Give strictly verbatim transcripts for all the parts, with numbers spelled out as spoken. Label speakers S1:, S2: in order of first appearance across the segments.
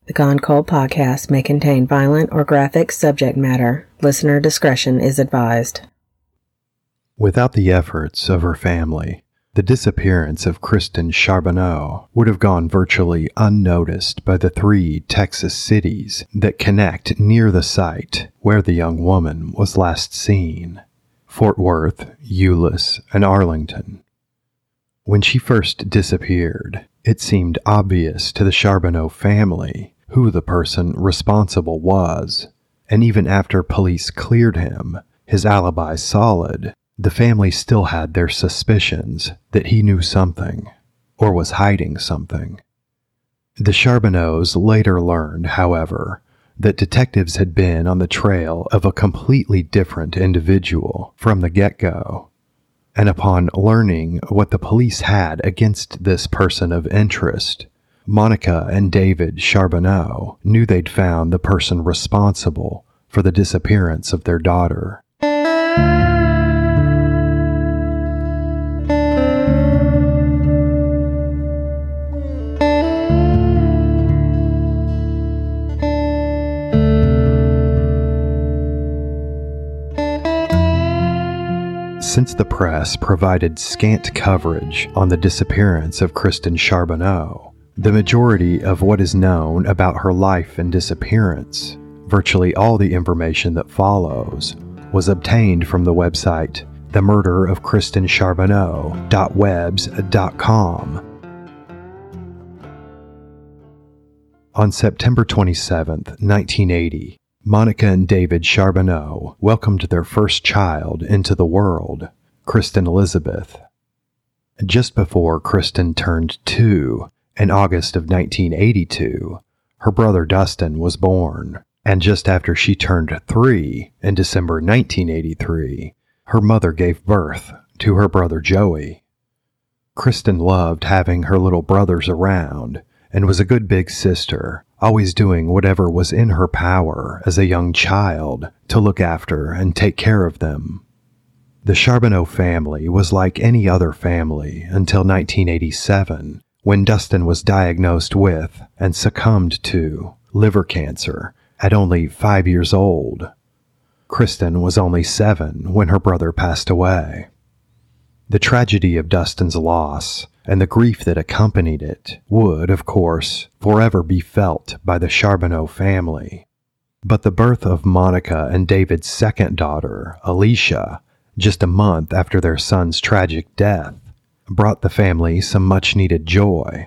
S1: The Gone Cold podcast may contain violent or graphic subject matter. Listener discretion is advised.
S2: Without the efforts of her family, the disappearance of Kristen Charbonneau would have gone virtually unnoticed by the three Texas cities that connect near the site where the young woman was last seen: Fort Worth, Euless, and Arlington. When she first disappeared, it seemed obvious to the Charbonneau family who the person responsible was, and even after police cleared him, his alibi solid, the family still had their suspicions that he knew something, or was hiding something. The Charbonneaus later learned, however, that detectives had been on the trail of a completely different individual from the get-go, and upon learning what the police had against this person of interest, Monica and David Charbonneau knew they'd found the person responsible for the disappearance of their daughter. Since the press provided scant coverage on the disappearance of Kristen Charbonneau, the majority of what is known about her life and disappearance, virtually all the information that follows, was obtained from the website the murder of kristen charbonneau dot webs dot com. On September twenty-seventh, nineteen eighty, Monica and David Charbonneau welcomed their first child into the world, Kristen Elizabeth. Just before Kristen turned two, in August of nineteen eighty-two, her brother Dustin was born, and just after she turned three, in December nineteen eighty-three, her mother gave birth to her brother Joey. Kristen loved having her little brothers around, and was a good big sister, always doing whatever was in her power as a young child to look after and take care of them. The Charbonneau family was like any other family until nineteen eighty-seven, when Dustin was diagnosed with and succumbed to liver cancer at only five years old. Kristen was only seven when her brother passed away. The tragedy of Dustin's loss and the grief that accompanied it would, of course, forever be felt by the Charbonneau family. But the birth of Monica and David's second daughter, Alicia, just a month after their son's tragic death, brought the family some much-needed joy.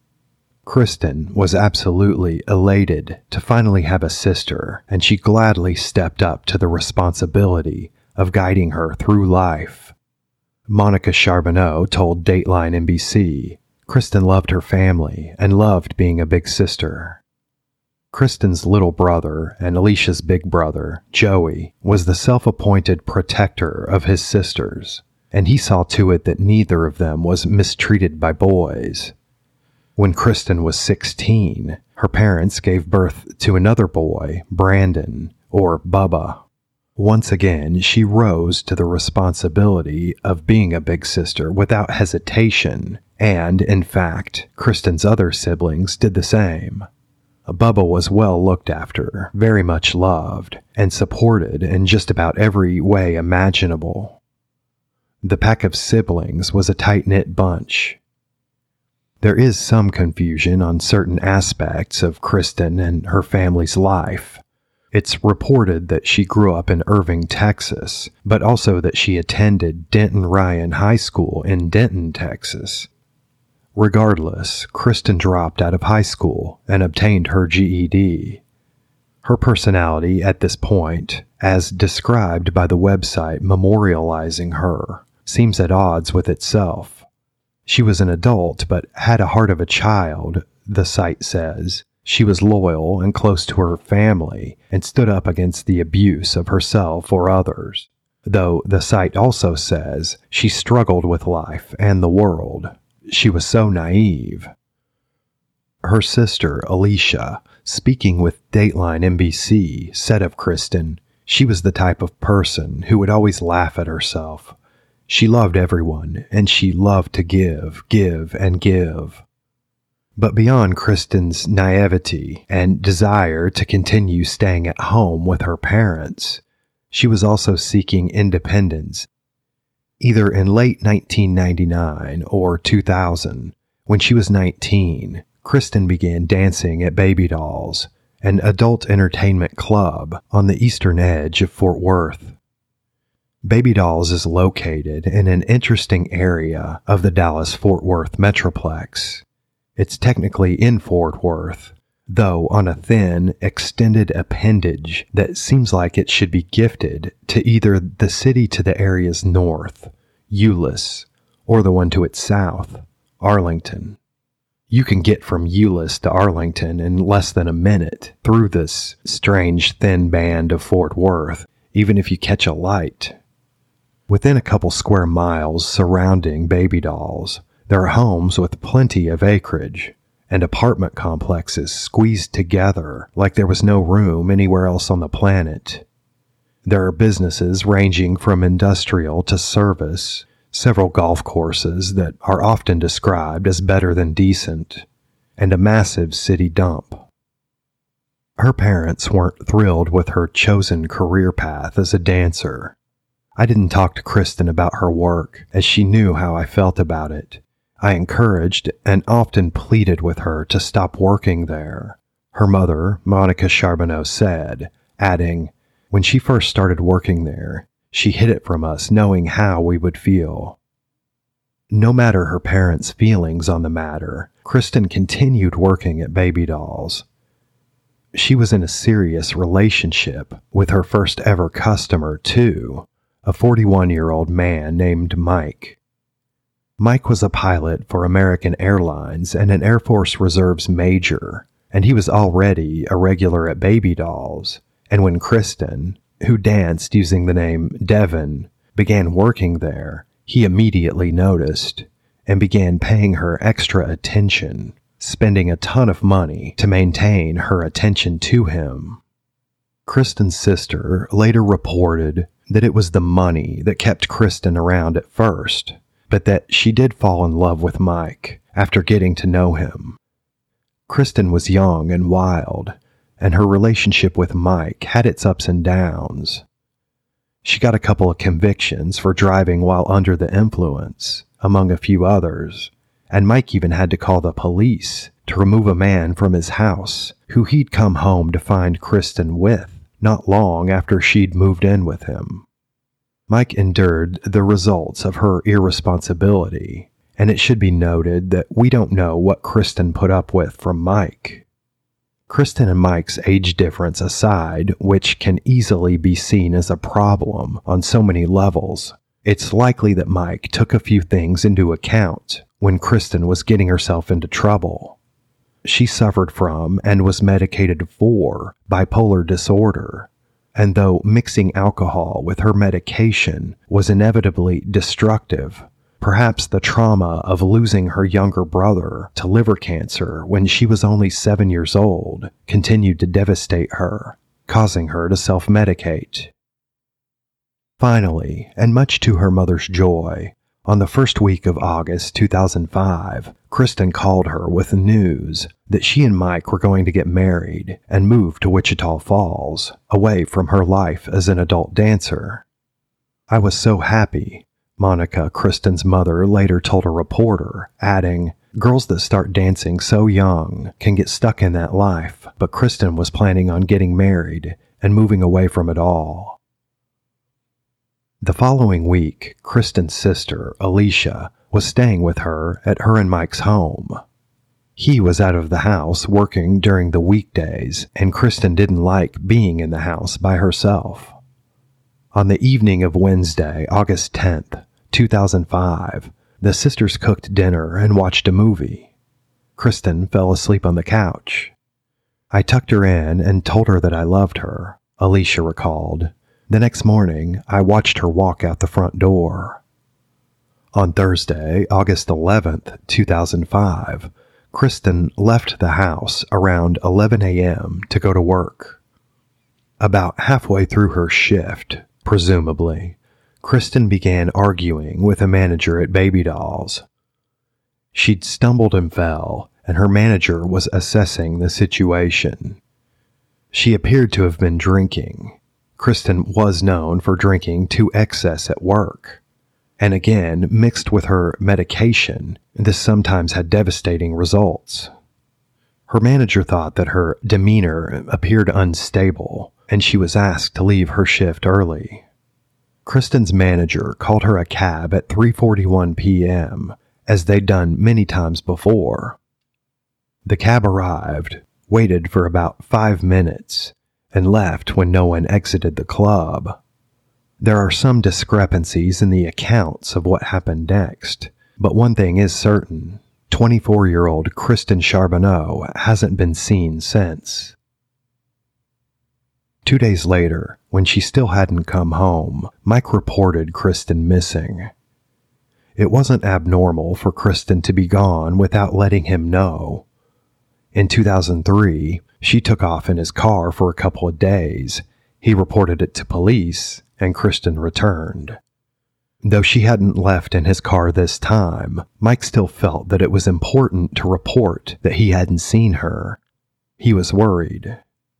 S2: Kristen was absolutely elated to finally have a sister, and she gladly stepped up to the responsibility of guiding her through life. Monica Charbonneau told Dateline N B C, Kristen loved her family and loved being a big sister. Kristen's little brother and Alicia's big brother, Joey, was the self-appointed protector of his sisters, and he saw to it that neither of them was mistreated by boys. When Kristen was sixteen, her parents gave birth to another boy, Brandon, or Bubba. Once again, she rose to the responsibility of being a big sister without hesitation, and, in fact, Kristen's other siblings did the same. Bubba was well looked after, very much loved, and supported in just about every way imaginable. The pack of siblings was a tight-knit bunch. There is some confusion on certain aspects of Kristen and her family's life. It's reported that she grew up in Irving, Texas, but also that she attended Denton Ryan High School in Denton, Texas. Regardless, Kristen dropped out of high school and obtained her G E D. Her personality at this point, as described by the website memorializing her, seems at odds with itself. She was an adult but had a heart of a child, the site says. She was loyal and close to her family and stood up against the abuse of herself or others, though the site also says she struggled with life and the world. She was so naive. Her sister, Alicia, speaking with Dateline N B C, said of Kristen, she was the type of person who would always laugh at herself. She loved everyone, and she loved to give, give, and give. But beyond Kristen's naivety and desire to continue staying at home with her parents, she was also seeking independence. Either in late nineteen ninety-nine or two thousand, when she was nineteen, Kristen began dancing at Baby Dolls, an adult entertainment club on the eastern edge of Fort Worth. Baby Dolls is located in an interesting area of the Dallas-Fort Worth Metroplex. It's technically in Fort Worth, though on a thin, extended appendage that seems like it should be gifted to either the city to the area's north, Euless, or the one to its south, Arlington. You can get from Euless to Arlington in less than a minute through this strange thin band of Fort Worth, even if you catch a light. Within a couple square miles surrounding Baby Dolls, there are homes with plenty of acreage and apartment complexes squeezed together like there was no room anywhere else on the planet. There are businesses ranging from industrial to service, several golf courses that are often described as better than decent, and a massive city dump. Her parents weren't thrilled with her chosen career path as a dancer. I didn't talk to Kristen about her work, as she knew how I felt about it. I encouraged and often pleaded with her to stop working there. Her mother, Monica Charbonneau, said, adding, "When she first started working there, she hid it from us knowing how we would feel." No matter her parents' feelings on the matter, Kristen continued working at Baby Dolls. She was in a serious relationship with her first ever customer, too, a forty-one-year-old man named Mike. Mike was a pilot for American Airlines and an Air Force Reserves major, and he was already a regular at Baby Dolls. And when Kristen, who danced using the name Devin, began working there, he immediately noticed and began paying her extra attention, spending a ton of money to maintain her attention to him. Kristen's sister later reported that it was the money that kept Kristen around at first, but that she did fall in love with Mike after getting to know him. Kristen was young and wild, and her relationship with Mike had its ups and downs. She got a couple of convictions for driving while under the influence, among a few others, and Mike even had to call the police to remove a man from his house who he'd come home to find Kristen with not long after she'd moved in with him. Mike endured the results of her irresponsibility, and it should be noted that we don't know what Kristen put up with from Mike. Kristen and Mike's age difference aside, which can easily be seen as a problem on so many levels, it's likely that Mike took a few things into account when Kristen was getting herself into trouble. She suffered from and was medicated for bipolar disorder, and though mixing alcohol with her medication was inevitably destructive, perhaps the trauma of losing her younger brother to liver cancer when she was only seven years old continued to devastate her, causing her to self-medicate. Finally, and much to her mother's joy, on the first week of August two thousand five, Kristen called her with news that she and Mike were going to get married and move to Wichita Falls, away from her life as an adult dancer. "I was so happy," Monica, Kristen's mother, later told a reporter, adding, "Girls that start dancing so young can get stuck in that life, but Kristen was planning on getting married and moving away from it all." The following week, Kristen's sister, Alicia, was staying with her at her and Mike's home. He was out of the house working during the weekdays, and Kristen didn't like being in the house by herself. On the evening of Wednesday, August tenth, two thousand five, the sisters cooked dinner and watched a movie. Kristen fell asleep on the couch. "I tucked her in and told her that I loved her," Alicia recalled. "The next morning, I watched her walk out the front door." On Thursday, August eleventh, two thousand five, Kristen left the house around eleven a.m. to go to work. About halfway through her shift, presumably, Kristen began arguing with a manager at Baby Dolls. She'd stumbled and fell and her manager was assessing the situation. She appeared to have been drinking. Kristen was known for drinking to excess at work. And again, mixed with her medication, this sometimes had devastating results. Her manager thought that her demeanor appeared unstable, and she was asked to leave her shift early. Kristen's manager called her a cab at three forty-one p.m., as they'd done many times before. The cab arrived, waited for about five minutes, and left when no one exited the club. There are some discrepancies in the accounts of what happened next, but one thing is certain. twenty-four-year-old Kristen Charbonneau hasn't been seen since. Two days later, when she still hadn't come home, Mike reported Kristen missing. It wasn't abnormal for Kristen to be gone without letting him know. In two thousand three, she took off in his car for a couple of days. He reported it to police, and Kristen returned. Though she hadn't left in his car this time, Mike still felt that it was important to report that he hadn't seen her. He was worried.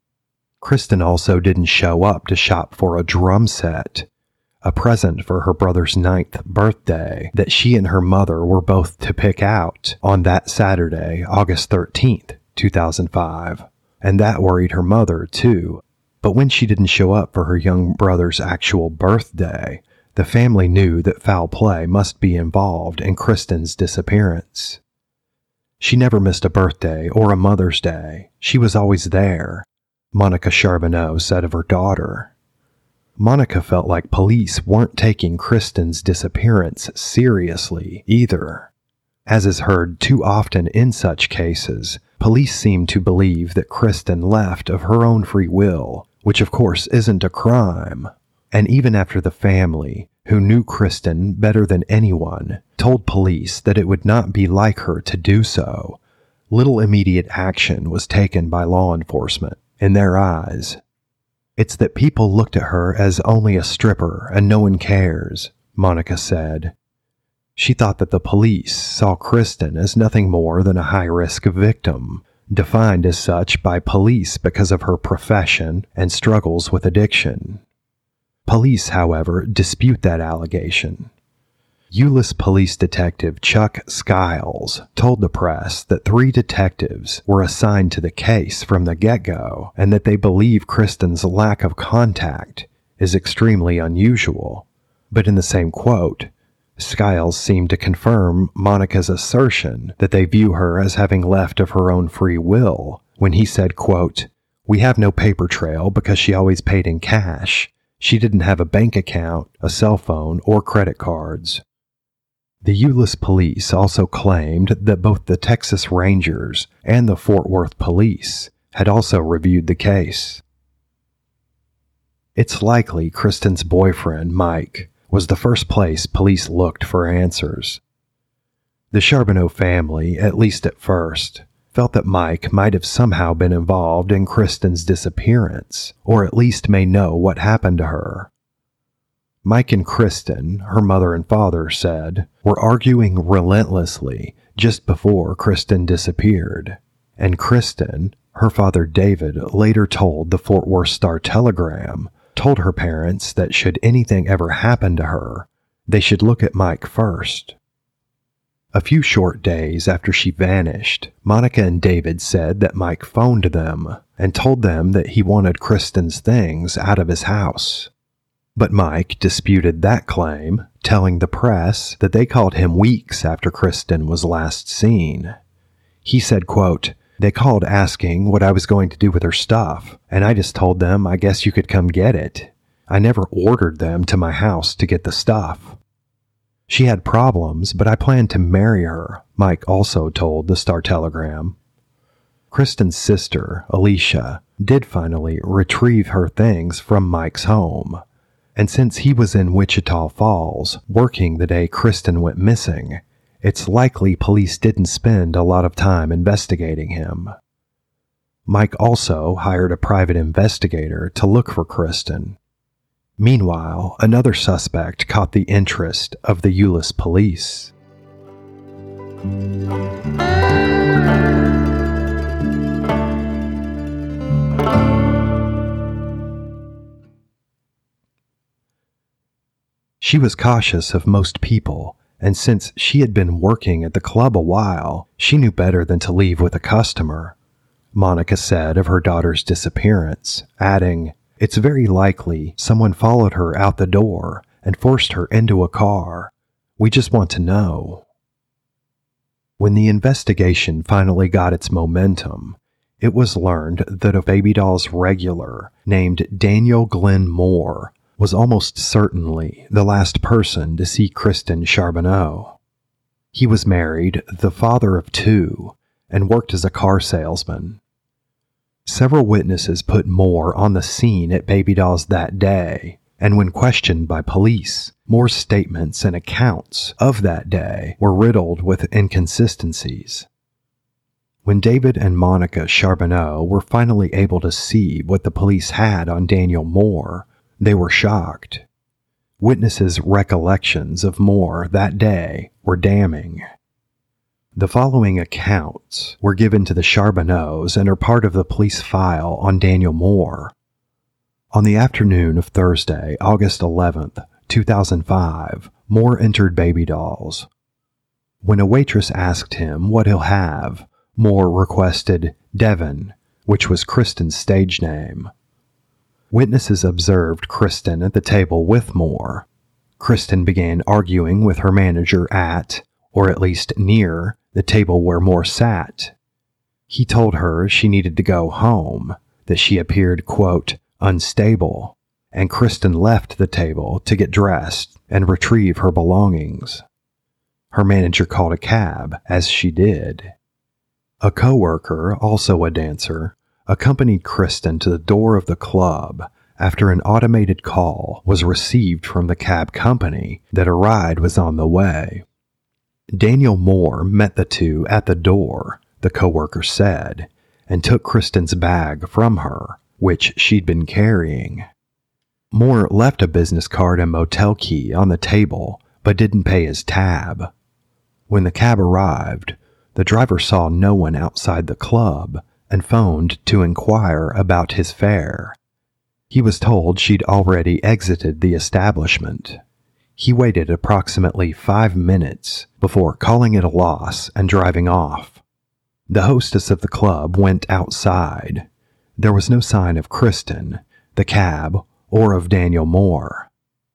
S2: Kristen also didn't show up to shop for a drum set, a present for her brother's ninth birthday that she and her mother were both to pick out on that Saturday, August thirteenth, two thousand five. And that worried her mother, too. But when she didn't show up for her young brother's actual birthday, the family knew that foul play must be involved in Kristen's disappearance. She never missed a birthday or a Mother's Day. She was always there, Monica Charbonneau said of her daughter. Monica felt like police weren't taking Kristen's disappearance seriously either. As is heard too often in such cases, police seem to believe that Kristen left of her own free will, which of course isn't a crime. And even after the family, who knew Kristen better than anyone, told police that it would not be like her to do so, little immediate action was taken by law enforcement, in their eyes. It's that people looked at her as only a stripper and no one cares, Monica said. She thought that the police saw Kristen as nothing more than a high-risk victim, defined as such by police because of her profession and struggles with addiction. Police, however, dispute that allegation. Euless Police Detective Chuck Skiles told the press that three detectives were assigned to the case from the get-go and that they believe Kristen's lack of contact is extremely unusual. But in the same quote, Skiles seemed to confirm Monica's assertion that they view her as having left of her own free will when he said, quote, "We have no paper trail because she always paid in cash. She didn't have a bank account, a cell phone, or credit cards." The Euless police also claimed that both the Texas Rangers and the Fort Worth police had also reviewed the case. It's likely Kristen's boyfriend, Mike, was the first place police looked for answers. The Charbonneau family, at least at first, felt that Mike might have somehow been involved in Kristen's disappearance, or at least may know what happened to her. Mike and Kristen, her mother and father said, were arguing relentlessly just before Kristen disappeared, and Kristen, her father David, later told the Fort Worth Star-Telegram, told her parents that should anything ever happen to her, they should look at Mike first. A few short days after she vanished, Monica and David said that Mike phoned them and told them that he wanted Kristen's things out of his house. But Mike disputed that claim, telling the press that they called him weeks after Kristen was last seen. He said, quote, "They called asking what I was going to do with her stuff, and I just told them I guess you could come get it. I never ordered them to my house to get the stuff. She had problems, but I planned to marry her," Mike also told the Star-Telegram. Kristen's sister, Alicia, did finally retrieve her things from Mike's home. And since he was in Wichita Falls, working the day Kristen went missing, it's likely police didn't spend a lot of time investigating him. Mike also hired a private investigator to look for Kristen. Meanwhile, another suspect caught the interest of the Euless police. She was cautious of most people, and since she had been working at the club a while, she knew better than to leave with a customer. Monica said of her daughter's disappearance, adding, "It's very likely someone followed her out the door and forced her into a car. We just want to know." When the investigation finally got its momentum, it was learned that a Baby Dolls regular named Daniel Glenn Moore was almost certainly the last person to see Kristen Charbonneau. He was married, the father of two, and worked as a car salesman. Several witnesses put Moore on the scene at Baby Dolls that day, and when questioned by police, Moore's statements and accounts of that day were riddled with inconsistencies. When David and Monica Charbonneau were finally able to see what the police had on Daniel Moore, they were shocked. Witnesses' recollections of Moore that day were damning. The following accounts were given to the Charbonneaus and are part of the police file on Daniel Moore. On the afternoon of Thursday, August eleventh, two thousand five, Moore entered Baby Dolls. When a waitress asked him what he'll have, Moore requested Devon, which was Kristen's stage name. Witnesses observed Kristen at the table with Moore. Kristen began arguing with her manager at, or at least near, the table where Moore sat. He told her she needed to go home, that she appeared, quote, unstable, and Kristen left the table to get dressed and retrieve her belongings. Her manager called a cab, as she did. A coworker, also a dancer, accompanied Kristen to the door of the club after an automated call was received from the cab company that a ride was on the way. Daniel Moore met the two at the door, the coworker said, and took Kristen's bag from her, which she'd been carrying. Moore left a business card and motel key on the table, but didn't pay his tab. When the cab arrived, the driver saw no one outside the club and phoned to inquire about his fare. He was told she'd already exited the establishment. He waited approximately five minutes before calling it a loss and driving off. The hostess of the club went outside. There was no sign of Kristen, the cab, or of Daniel Moore.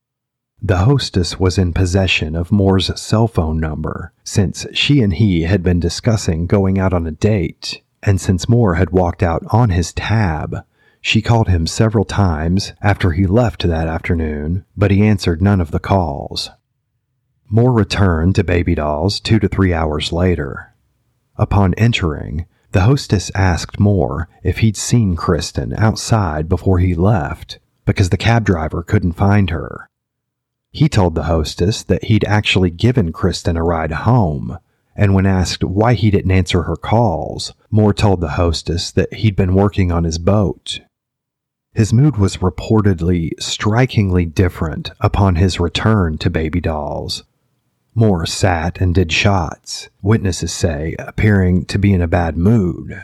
S2: The hostess was in possession of Moore's cell phone number since she and he had been discussing going out on a date, and since Moore had walked out on his tab, she called him several times after he left that afternoon, but he answered none of the calls. Moore returned to Baby Dolls two to three hours later. Upon entering, the hostess asked Moore if he'd seen Kristen outside before he left, because the cab driver couldn't find her. He told the hostess that he'd actually given Kristen a ride home, and when asked why he didn't answer her calls, Moore told the hostess that he'd been working on his boat. His mood was reportedly strikingly different upon his return to Baby Dolls. Moore sat and did shots, witnesses say, appearing to be in a bad mood.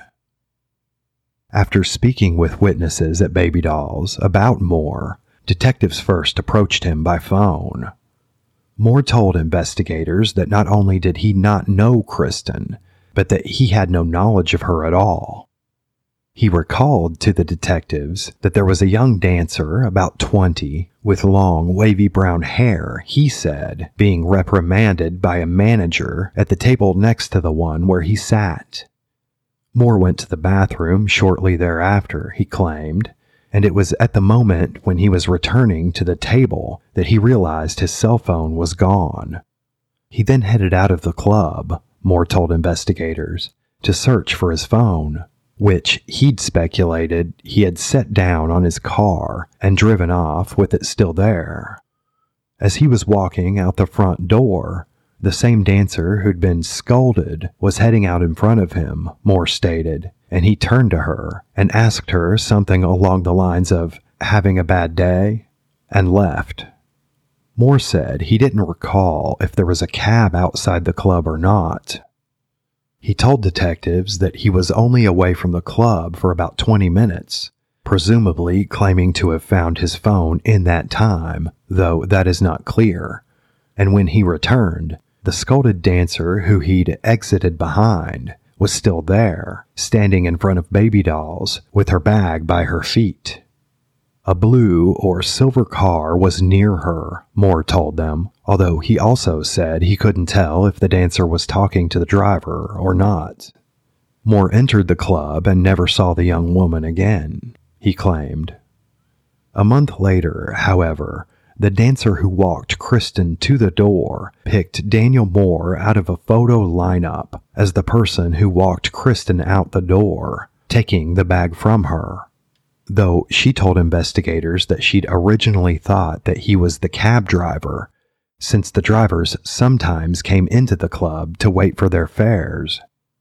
S2: After speaking with witnesses at Baby Dolls about Moore, detectives first approached him by phone. Moore told investigators that not only did he not know Kristen, but that he had no knowledge of her at all. He recalled to the detectives that there was a young dancer, about twenty, with long, wavy brown hair, he said, being reprimanded by a manager at the table next to the one where he sat. Moore went to the bathroom shortly thereafter, he claimed, and it was at the moment when he was returning to the table that he realized his cell phone was gone. He then headed out of the club, Moore told investigators, to search for his phone, which he'd speculated he had set down on his car and driven off with it still there. As he was walking out the front door, the same dancer who'd been scolded was heading out in front of him, Moore stated, and he turned to her and asked her something along the lines of having a bad day, and left. Moore said he didn't recall if there was a cab outside the club or not. He told detectives that he was only away from the club for about twenty minutes, presumably claiming to have found his phone in that time, though that is not clear. And when he returned, the scolded dancer who he'd exited behind was still there, standing in front of baby dolls with her bag by her feet. A blue or silver car was near her, Moore told them, although he also said he couldn't tell if the dancer was talking to the driver or not. Moore entered the club and never saw the young woman again, he claimed. A month later, however, the dancer who walked Kristen to the door picked Daniel Moore out of a photo lineup as the person who walked Kristen out the door, taking the bag from her. Though she told investigators that she'd originally thought that he was the cab driver, since the drivers sometimes came into the club to wait for their fares.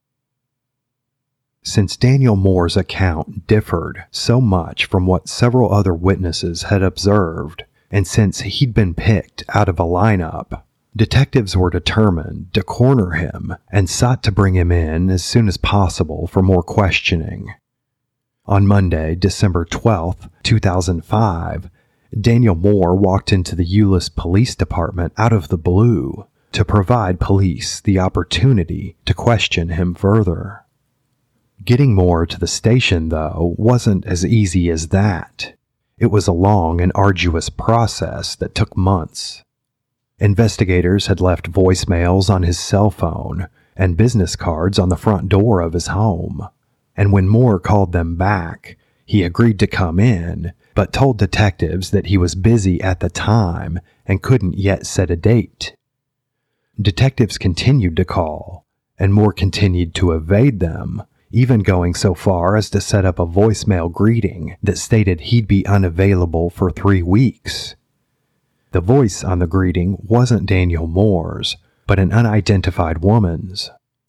S2: Since Daniel Moore's account differed so much from what several other witnesses had observed, and since he'd been picked out of a lineup, detectives were determined to corner him and sought to bring him in as soon as possible for more questioning. On Monday, December twelfth, two thousand five, Daniel Moore walked into the Euless Police Department out of the blue to provide police the opportunity to question him further. Getting Moore to the station, though, wasn't as easy as that. It was a long and arduous process that took months. Investigators had left voicemails on his cell phone and business cards on the front door of his home. And when Moore called them back, he agreed to come in, but told detectives that he was busy at the time and couldn't yet set a date. Detectives continued to call, and Moore continued to evade them, even going so far as to set up a voicemail greeting that stated he'd be unavailable for three weeks. The voice on the greeting wasn't Daniel Moore's, but an unidentified woman's.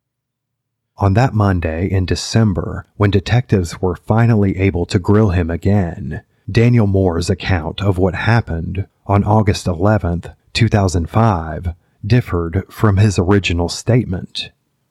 S2: On that Monday in December, when detectives were finally able to grill him again, Daniel Moore's account of what happened on August eleventh, two thousand five, differed from his original statement.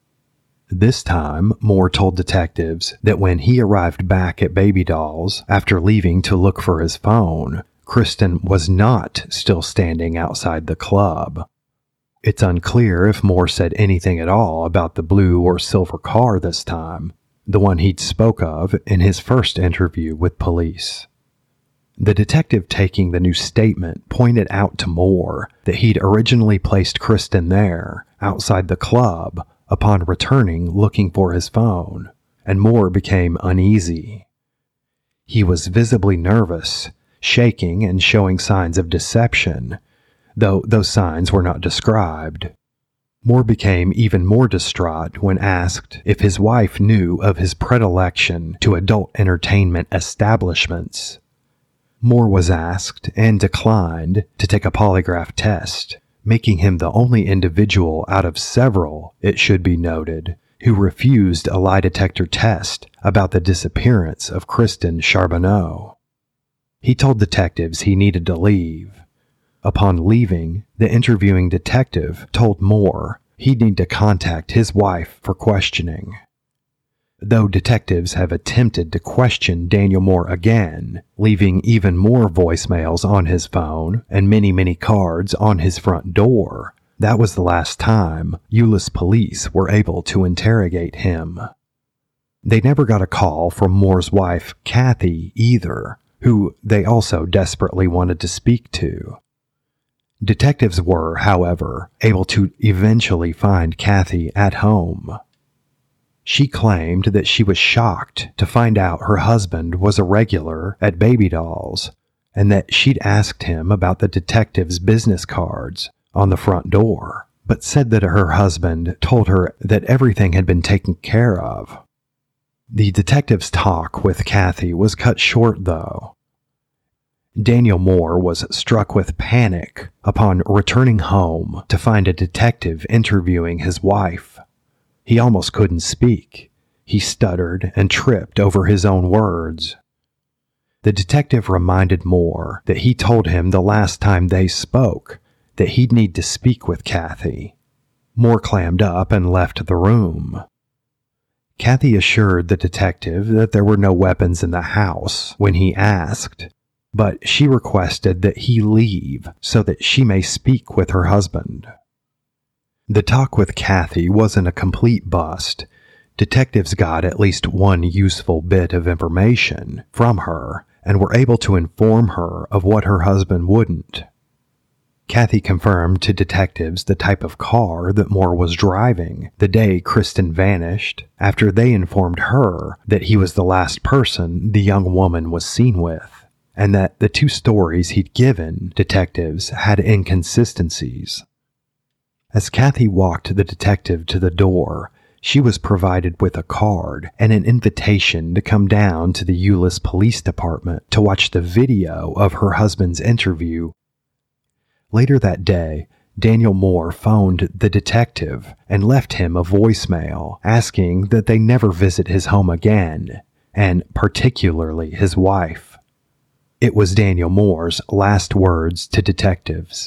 S2: This time, Moore told detectives that when he arrived back at Baby Dolls after leaving to look for his phone, Kristen was not still standing outside the club. It's unclear if Moore said anything at all about the blue or silver car this time, the one he'd spoke of in his first interview with police. The detective taking the new statement pointed out to Moore that he'd originally placed Kristen there, outside the club, upon returning looking for his phone, and Moore became uneasy. He was visibly nervous, shaking and showing signs of deception, though those signs were not described. Moore became even more distraught when asked if his wife knew of his predilection to adult entertainment establishments. Moore was asked and declined to take a polygraph test, making him the only individual out of several, it should be noted, who refused a lie detector test about the disappearance of Kristen Charbonneau. He told detectives he needed to leave. Upon leaving, the interviewing detective told Moore he'd need to contact his wife for questioning. Though detectives have attempted to question Daniel Moore again, leaving even more voicemails on his phone and many, many cards on his front door, that was the last time Euless police were able to interrogate him. They never got a call from Moore's wife, Kathy, either, who they also desperately wanted to speak to. Detectives were, however, able to eventually find Kathy at home. She claimed that she was shocked to find out her husband was a regular at Baby Dolls, and that she'd asked him about the detective's business cards on the front door, but said that her husband told her that everything had been taken care of. The detective's talk with Kathy was cut short, though. Daniel Moore was struck with panic upon returning home to find a detective interviewing his wife. He almost couldn't speak. He stuttered and tripped over his own words. The detective reminded Moore that he told him the last time they spoke that he'd need to speak with Kathy. Moore clammed up and left the room. Kathy assured the detective that there were no weapons in the house when he asked, but she requested that he leave so that she may speak with her husband. The talk with Kathy wasn't a complete bust. Detectives got at least one useful bit of information from her and were able to inform her of what her husband wouldn't. Kathy confirmed to detectives the type of car that Moore was driving the day Kristen vanished after they informed her that he was the last person the young woman was seen with, and that the two stories he'd given detectives had inconsistencies. As Kathy walked the detective to the door, she was provided with a card and an invitation to come down to the Euless Police Department to watch the video of her husband's interview. Later that day, Daniel Moore phoned the detective and left him a voicemail asking that they never visit his home again, and particularly his wife. It was Daniel Moore's last words to detectives.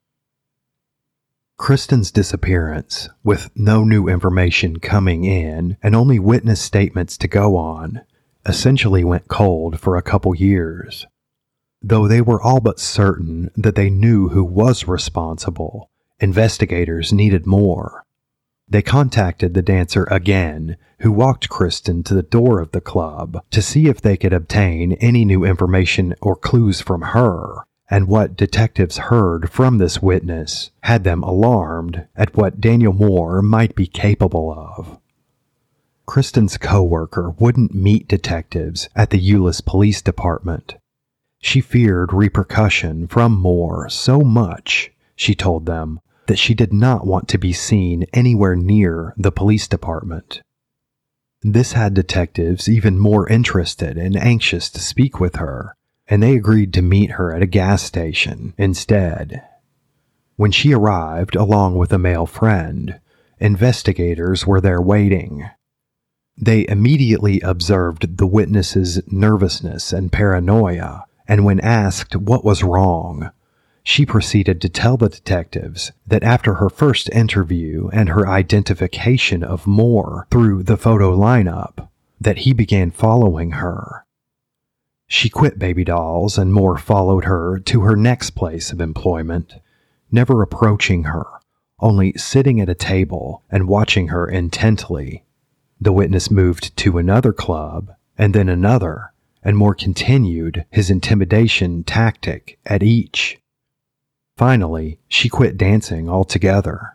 S2: Kristen's disappearance, with no new information coming in and only witness statements to go on, essentially went cold for a couple years. Though they were all but certain that they knew who was responsible, investigators needed more. They contacted the dancer again, who walked Kristen to the door of the club to see if they could obtain any new information or clues from her, and what detectives heard from this witness had them alarmed at what Daniel Moore might be capable of. Kristen's coworker wouldn't meet detectives at the Euless Police Department. She feared repercussion from Moore so much, she told them, that she did not want to be seen anywhere near the police department. This had detectives even more interested and anxious to speak with her, and they agreed to meet her at a gas station instead. When she arrived along with a male friend, investigators were there waiting. They immediately observed the witness's nervousness and paranoia, and when asked what was wrong, she proceeded to tell the detectives that after her first interview and her identification of Moore through the photo lineup, that he began following her. She quit Baby Dolls and Moore followed her to her next place of employment, never approaching her, only sitting at a table and watching her intently. The witness moved to another club and then another, and Moore continued his intimidation tactic at each. Finally, she quit dancing altogether.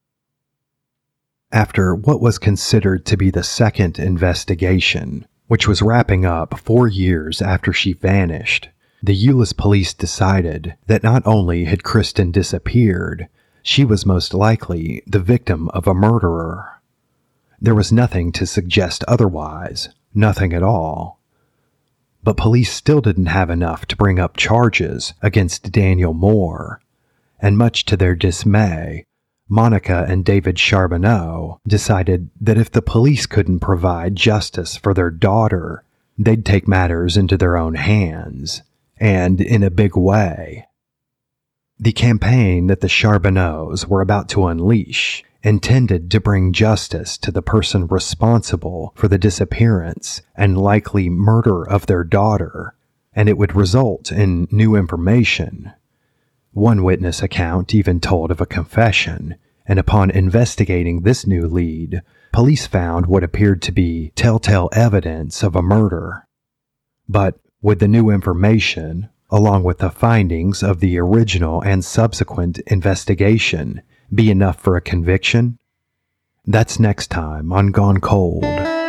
S2: After what was considered to be the second investigation, which was wrapping up four years after she vanished, the Euless police decided that not only had Kristen disappeared, she was most likely the victim of a murderer. There was nothing to suggest otherwise, nothing at all. But police still didn't have enough to bring up charges against Daniel Moore, and much to their dismay, Monica and David Charbonneau decided that if the police couldn't provide justice for their daughter, they'd take matters into their own hands, and in a big way. The campaign that the Charbonneaus were about to unleash intended to bring justice to the person responsible for the disappearance and likely murder of their daughter, and it would result in new information. One witness account even told of a confession, and upon investigating this new lead, police found what appeared to be telltale evidence of a murder. But would the new information, along with the findings of the original and subsequent investigation, be enough for a conviction? That's next time on Gone Cold.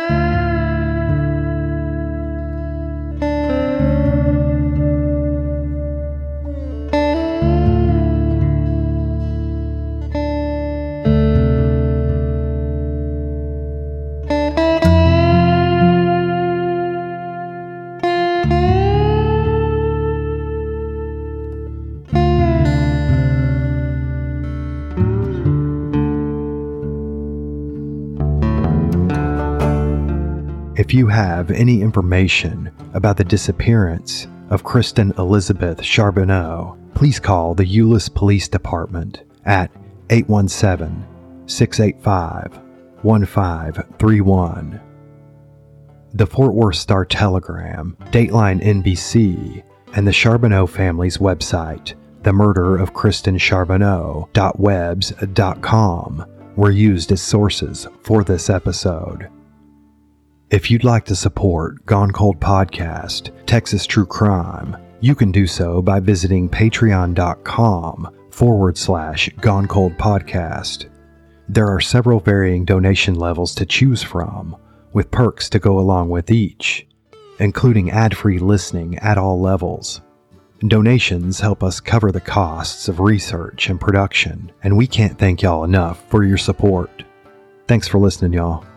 S2: If you have any information about the disappearance of Kristen Elizabeth Charbonneau, please call the Euless Police Department at eight one seven, six eight five, one five three one. The Fort Worth Star-Telegram, Dateline N B C, and the Charbonneau family's website, the murder of Kristen Charbonneau dot webs dot com, were used as sources for this episode. If you'd like to support Gone Cold Podcast, Texas True Crime, you can do so by visiting patreon.com forward slash Gone Cold Podcast. There are several varying donation levels to choose from, with perks to go along with each, including ad-free listening at all levels. Donations help us cover the costs of research and production, and we can't thank y'all enough for your support. Thanks for listening, y'all.